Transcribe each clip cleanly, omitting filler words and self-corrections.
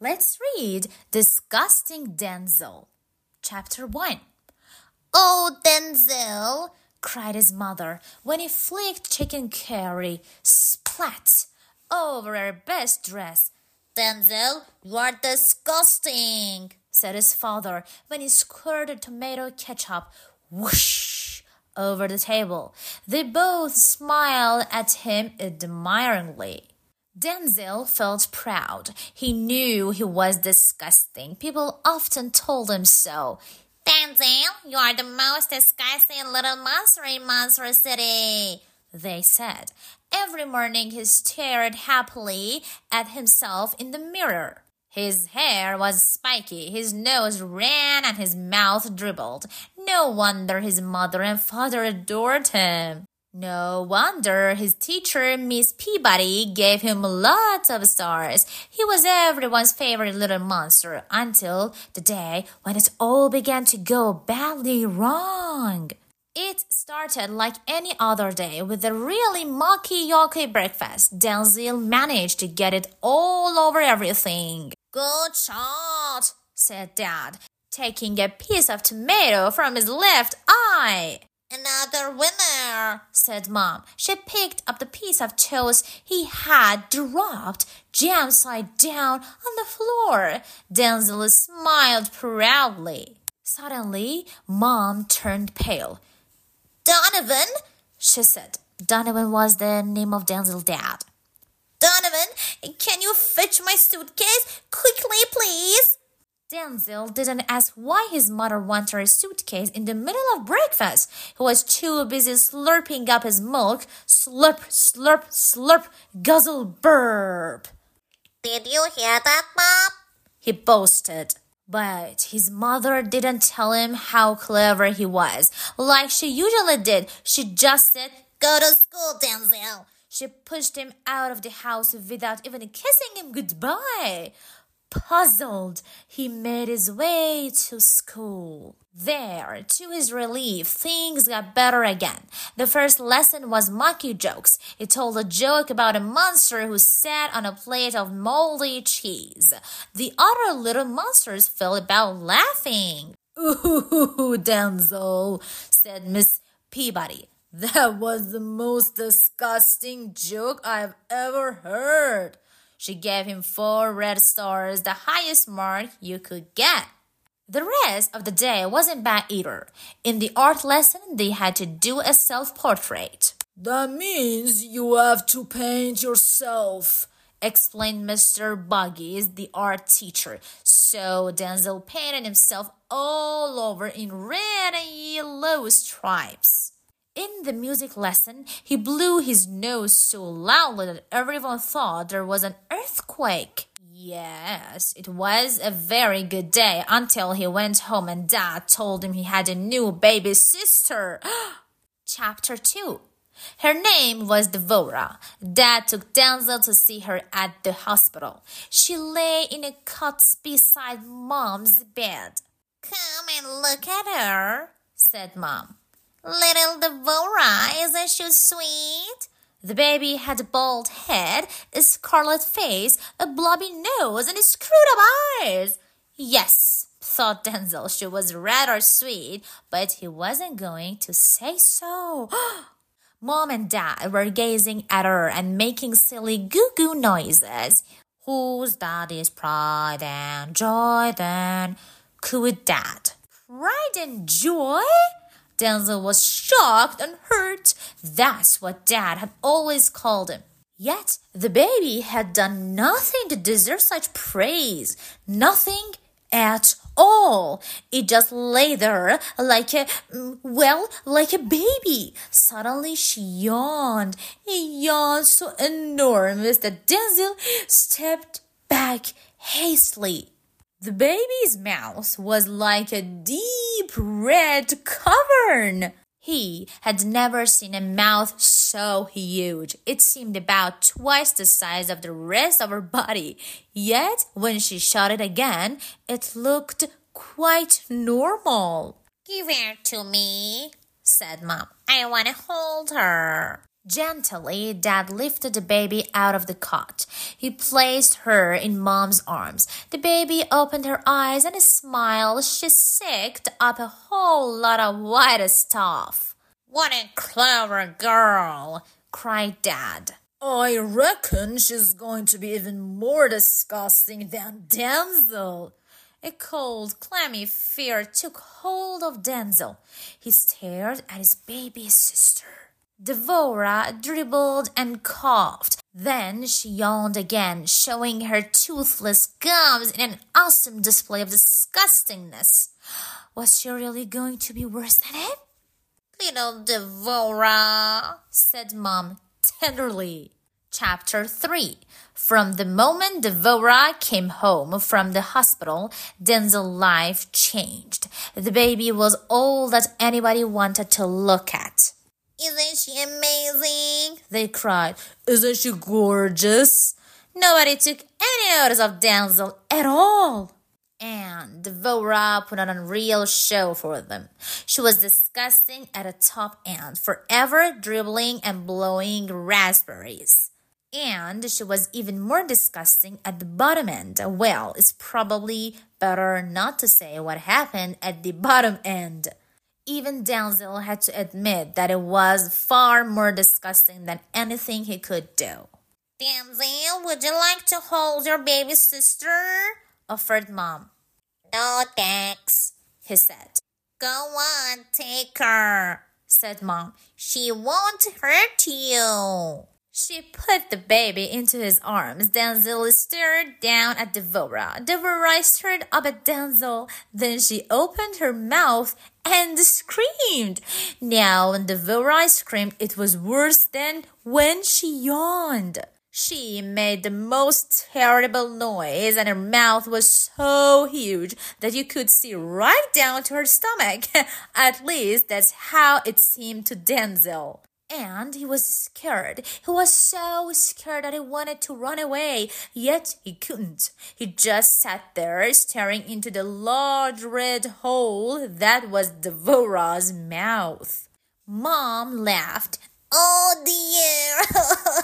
Let's read Disgusting Denzel. Chapter 1. "Oh, Denzel," cried his mother when he flicked chicken curry splat over her best dress. "Denzel, you are disgusting," said his father when he squirted tomato ketchup whoosh over the table. They both smiled at him admiringly. Denzel felt proud. He knew he was disgusting. People often told him so. "Denzel, you are the most disgusting little monster in Monster City," they said. Every morning he stared happily at himself in the mirror. His hair was spiky, his nose ran, and his mouth dribbled. No wonder his mother and father adored him. No wonder his teacher, Miss Peabody, gave him lots of stars. He was everyone's favorite little monster until the day when it all began to go badly wrong. It started like any other day with a really mucky-yucky breakfast. Denzel managed to get it all over everything. "Good shot," said Dad, taking a piece of tomato from his left eye. "Another winner," said Mom. She picked up the piece of toast he had dropped jam side down on the floor. Denzel smiled proudly. Suddenly, Mom turned pale. "Donovan," she said. Donovan was the name of Denzel's dad. "Donovan, can you fetch my suitcase? Quickly, please." Denzel didn't ask why his mother wanted a suitcase in the middle of breakfast. He was too busy slurping up his milk. Slurp, slurp, slurp, guzzle, burp. "Did you hear that, Mom?" he boasted. But his mother didn't tell him how clever he was. Like she usually did, she just said, "Go to school, Denzel." She pushed him out of the house without even kissing him goodbye. Puzzled, he made his way to school. There, to his relief, things got better again. The first lesson was monkey jokes. He told a joke about a monster who sat on a plate of moldy cheese. The other little monsters fell about laughing. "Ooh, Denzel," said Miss Peabody. "That was the most disgusting joke I've ever heard." She gave him 4 red stars, the highest mark you could get. The rest of the day wasn't bad either. In the art lesson, they had to do a self-portrait. "That means you have to paint yourself," explained Mr. Buggies, the art teacher. So Denzel painted himself all over in red and yellow stripes. In the music lesson, he blew his nose so loudly that everyone thought there was an earthquake. Yes, it was a very good day until he went home and Dad told him he had a new baby sister. Chapter 2. Her name was Devora. Dad took Denzel to see her at the hospital. She lay in a cot beside Mom's bed. "Come and look at her," said Mom. "Little Devora, isn't she sweet?" The baby had a bald head, a scarlet face, a blobby nose, and screwed-up eyes. Yes, thought Denzel, she was rather sweet, but he wasn't going to say so. Mom and Dad were gazing at her and making silly goo-goo noises. "Whose daddy's pride and joy then?" cooed Dad. "Pride and joy?" Denzel was shocked and hurt. That's what Dad had always called him. Yet the baby had done nothing to deserve such praise. Nothing at all. It just lay there like a baby. Suddenly she yawned. A yawn so enormous that Denzel stepped back hastily. The baby's mouth was like a deep red cavern. He had never seen a mouth so huge. It seemed about twice the size of the rest of her body. Yet, when she shut it again, it looked quite normal. "Give her to me," said Mom. "I want to hold her." Gently, Dad lifted the baby out of the cot. He placed her in Mom's arms. The baby opened her eyes and smiled. She sucked up a whole lot of white stuff. "What a clever girl!" cried Dad. "I reckon she's going to be even more disgusting than Denzel." A cold, clammy fear took hold of Denzel. He stared at his baby sister. Devora dribbled and coughed. Then she yawned again, showing her toothless gums in an awesome display of disgustingness. Was she really going to be worse than him? "Little Devora," said Mom tenderly. Chapter 3. From the moment Devora came home from the hospital, Denzel's life changed. The baby was all that anybody wanted to look at. "Isn't she amazing?" they cried. "Isn't she gorgeous?" Nobody took any notice of Denzel at all. And Devora put on a real show for them. She was disgusting at the top end, forever dribbling and blowing raspberries. And she was even more disgusting at the bottom end. Well, it's probably better not to say what happened at the bottom end. Even Denzel had to admit that it was far more disgusting than anything he could do. "Denzel, would you like to hold your baby sister?" offered Mom. "No, thanks," he said. "Go on, take her," said Mom. "She won't hurt you." She put the baby into his arms. Denzel stared down at Devora. Devora stared up at Denzel. Then she opened her mouth and screamed. Now, when Devora screamed, it was worse than when she yawned. She made the most terrible noise, and her mouth was so huge that you could see right down to her stomach. At least that's how it seemed to Denzel. And he was scared. He was so scared that he wanted to run away, yet he couldn't. He just sat there staring into the large red hole that was Devora's mouth. Mom laughed. "Oh dear,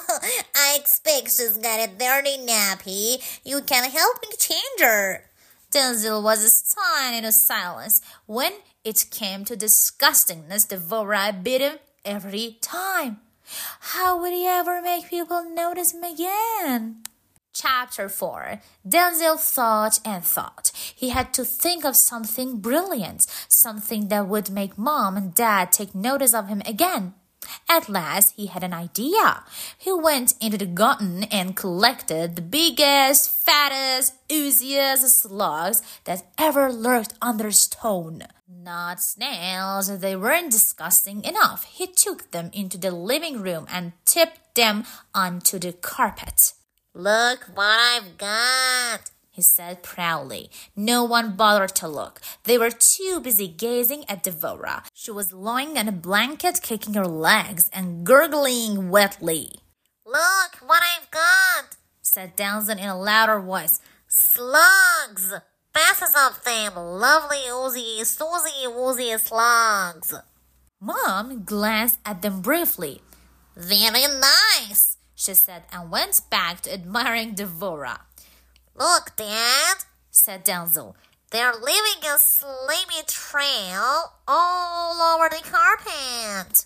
I expect she's got a dirty nappy. You can help me change her." Denzel was stunned into silence. When it came to disgustingness, Devora beat him every time. How would he ever make people notice him again? Chapter 4. Denzel thought and thought. He had to think of something brilliant, something that would make Mom and Dad take notice of him again. At last, he had an idea. He went into the garden and collected the biggest, fattest, ooziest slugs that ever lurked under stone. Not snails, they weren't disgusting enough. He took them into the living room and tipped them onto the carpet. "Look what I've got," he said proudly. No one bothered to look. They were too busy gazing at Devora. She was lying on a blanket, kicking her legs and gurgling wetly. "Look what I've got," said Denzel in a louder voice. "Slugs! Masses of them, lovely oozy, soozy, woozy slugs." Mom glanced at them briefly. "Very nice," she said, and went back to admiring Devora. "Look, Dad," said Denzel. "They're leaving a slimy trail all over the carpet."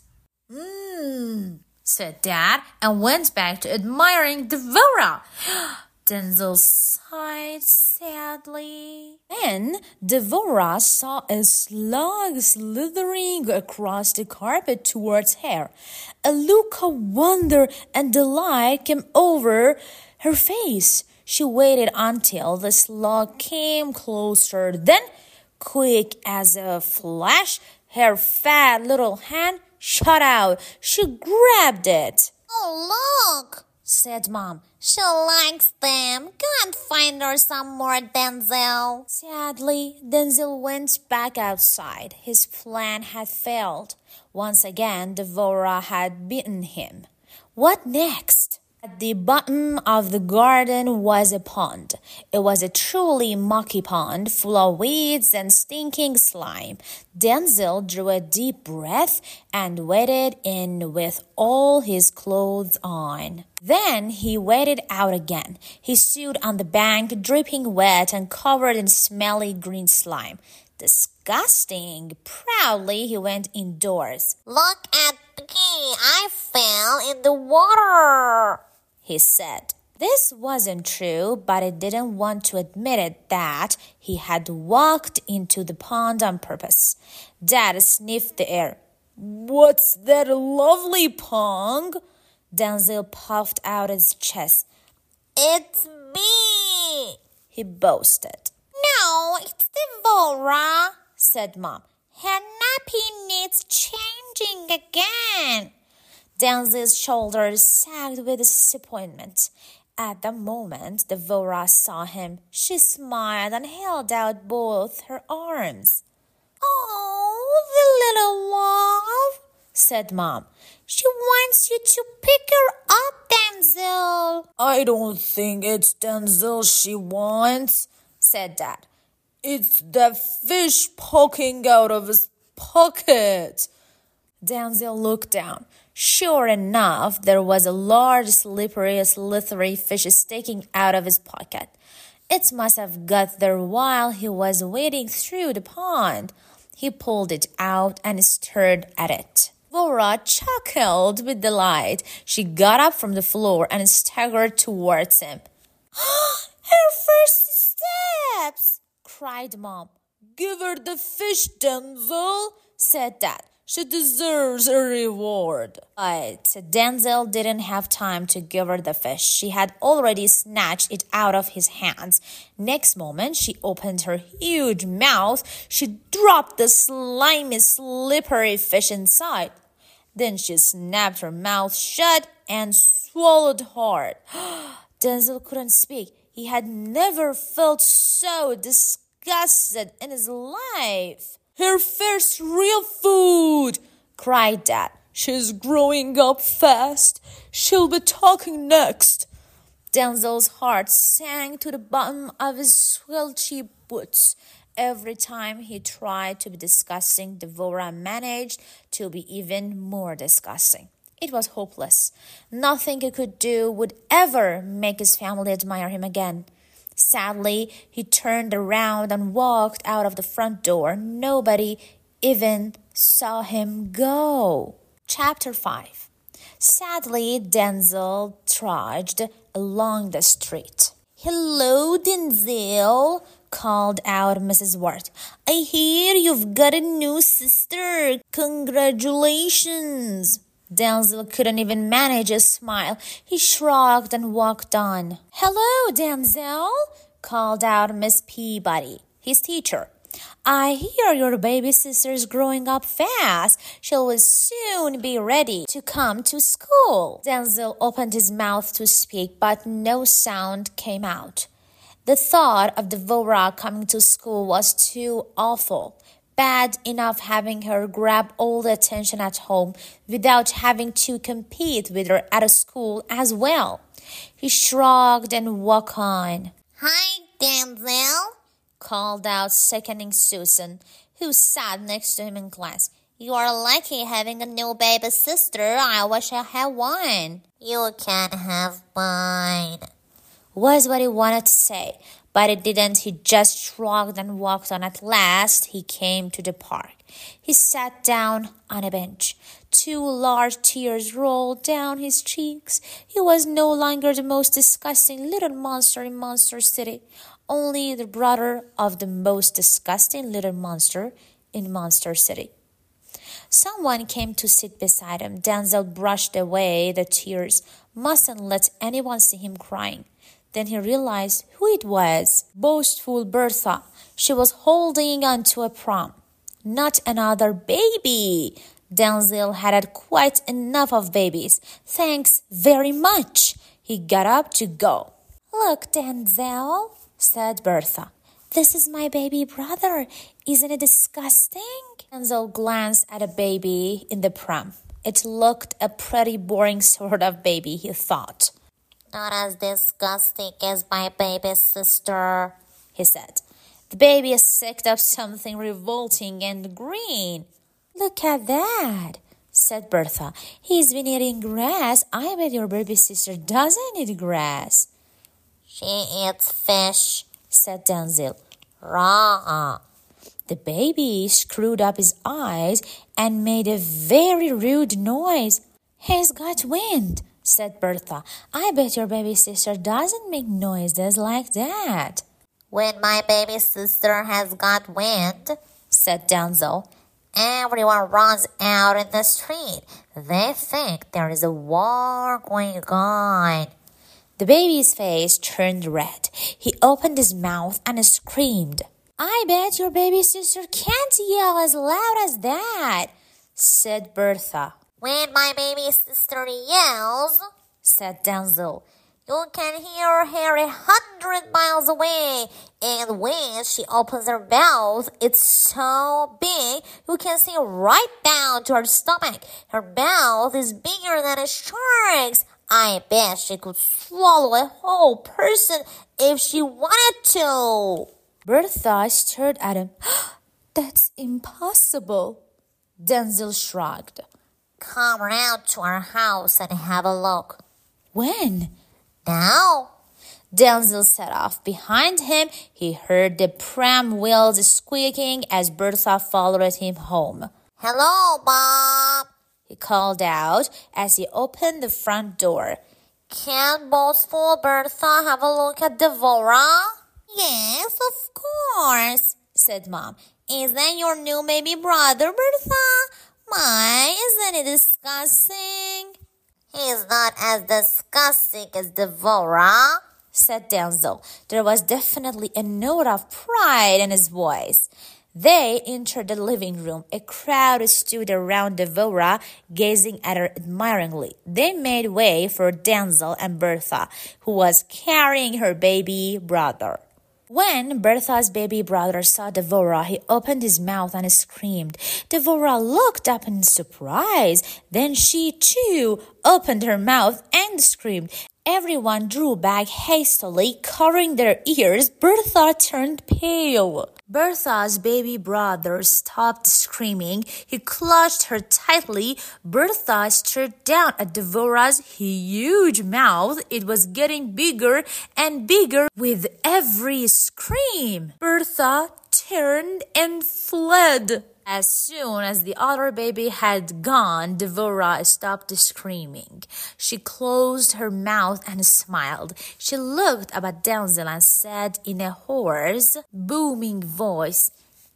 Said Dad, and went back to admiring Devora. Denzel sighed sadly. Then Devora saw a slug slithering across the carpet towards her. A look of wonder and delight came over her face. She waited until the slug came closer. Then, quick as a flash, her fat little hand shot out. She grabbed it. "Oh, look," said Mom. "She likes them. Go and find her some more, Denzel." Sadly, Denzel went back outside. His plan had failed. Once again, Devora had beaten him. What next? At the bottom of the garden was a pond. It was a truly mucky pond full of weeds and stinking slime. Denzel drew a deep breath and waded in with all his clothes on. Then he waded out again. He stood on the bank, dripping wet and covered in smelly green slime. Disgusting! Proudly he went indoors. Look at me, I fell in the water, he said. This wasn't true, but he didn't want to admit it that he had walked into the pond on purpose. Dad sniffed the air. What's that lovely pong? Denzel puffed out his chest. It's me, he boasted. No, it's Devora, said Mom. Her nappy needs changing again. Denzel's shoulders sagged with disappointment. At the moment Devora saw him, she smiled and held out both her arms. Oh, the little love, said Mom. She wants you to pick her up, Denzel. I don't think it's Denzel she wants, said Dad. It's that fish poking out of his pocket. Denzel looked down. Sure enough, there was a large, slippery, slithery fish sticking out of his pocket. It must have got there while he was wading through the pond. He pulled it out and stared at it. Devora chuckled with delight. She got up from the floor and staggered towards him. Her first steps, cried Mom. Give her the fish, Denzel, said Dad. She deserves a reward. But Denzel didn't have time to give her the fish. She had already snatched it out of his hands. Next moment, she opened her huge mouth. She dropped the slimy, slippery fish inside. Then she snapped her mouth shut and swallowed hard. Denzel couldn't speak. He had never felt so disgusted in his life. Her first real food, cried Dad. She's growing up fast. She'll be talking next. Denzel's heart sank to the bottom of his squelchy boots. Every time he tried to be disgusting, Devora managed to be even more disgusting. It was hopeless. Nothing he could do would ever make his family admire him again. Sadly, he turned around and walked out of the front door. Nobody even saw him go. Chapter 5. Sadly, Denzel trudged along the street. Hello, Denzel, called out Mrs. Ward. I hear you've got a new sister. Congratulations. Denzel couldn't even manage a smile. He shrugged and walked on. Hello, Denzel, called out Miss Peabody, his teacher. I hear your baby sister's growing up fast. She will soon be ready to come to school. Denzel opened his mouth to speak, but no sound came out. The thought of Devora coming to school was too awful. Bad enough having her grab all the attention at home without having to compete with her at school as well. He shrugged and walked on. Hi, Denzel, called out sickening Susan, who sat next to him in class. You're lucky having a new baby sister. I wish I had one. You can have mine, was what he wanted to say. But it didn't. He just shrugged and walked on. At last, he came to the park. He sat down on a bench. 2 large tears rolled down his cheeks. He was no longer the most disgusting little monster in Monster City, only the brother of the most disgusting little monster in Monster City. Someone came to sit beside him. Denzel brushed away the tears. Mustn't let anyone see him crying. Then he realized who it was. Boastful Bertha. She was holding onto a prom. Not another baby. Denzel had quite enough of babies. Thanks very much. He got up to go. Look, Denzel, said Bertha. This is my baby brother. Isn't it disgusting? Denzel glanced at a baby in the prom. It looked a pretty boring sort of baby, he thought. Not as disgusting as my baby sister, he said. The baby sucked up something revolting and green. Look at that, said Bertha. He's been eating grass. I bet your baby sister doesn't eat grass. She eats fish, said Denzil. Raw. The baby screwed up his eyes and made a very rude noise. He's got wind, said Bertha. I bet your baby sister doesn't make noises like that. When my baby sister has got wind, said Denzil, everyone runs out in the street. They think there is a war going on. The baby's face turned red. He opened his mouth and screamed. I bet your baby sister can't yell as loud as that, said Bertha. When my baby sister yells, said Denzil, you can hear her 100 miles away. And when she opens her mouth, it's so big you can see right down to her stomach. Her mouth is bigger than a shark's. I bet she could swallow a whole person if she wanted to. Bertha stared at him. That's impossible. Denzil shrugged. Come round to our house and have a look. When? Now. Denzil set off. Behind him, he heard the pram wheels squeaking as Bertha followed him home. Hello, Bob, he called out as he opened the front door. Can boastful Bertha have a look at Devora? Yes, of course, said Mom. Is that your new baby brother, Bertha? My, isn't it disgusting? He's not as disgusting as Devora, said Denzil. There was definitely a note of pride in his voice. They entered the living room. A crowd stood around Devora, gazing at her admiringly. They made way for Denzil and Bertha, who was carrying her baby brother. When Bertha's baby brother saw Devora, he opened his mouth and screamed. Devora looked up in surprise. Then she, too, opened her mouth and screamed. Everyone drew back hastily, covering their ears. Bertha turned pale. Bertha's baby brother stopped screaming. He clutched her tightly. Bertha stared down at Devora's huge mouth. It was getting bigger and bigger with every scream. Bertha turned and fled. As soon as the other baby had gone, Devora stopped screaming. She closed her mouth and smiled. She looked up at Denzil and said in a hoarse, booming voice,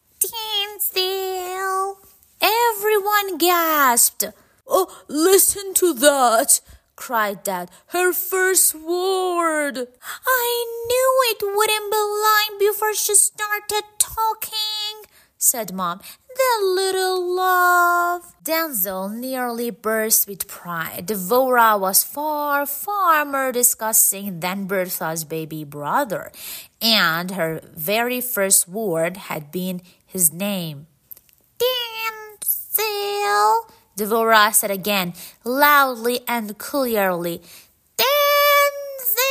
Denzil! Everyone gasped. Oh, listen to that! Cried Dad. Her first word. I knew it wouldn't be lying before she started talking, said Mom. The little love. Denzil nearly burst with pride. Devora was far, far more disgusting than Bertha's baby brother, and her very first word had been his name. Denzil, Devora said again, loudly and clearly. Denzil,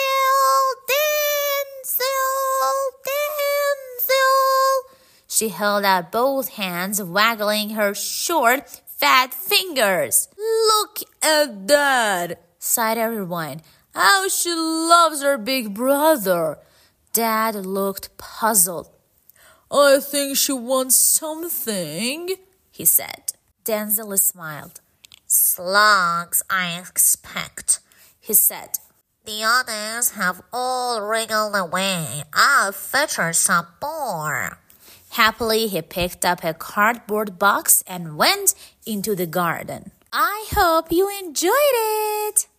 Denzil, Denzil. She held out both hands, waggling her short, fat fingers. Look at that, sighed everyone. How she loves her big brother. Dad looked puzzled. I think she wants something, he said. Denzil smiled. Slugs, I expect, he said. The others have all wriggled away. I'll fetch her some more. Happily, he picked up a cardboard box and went into the garden. I hope you enjoyed it.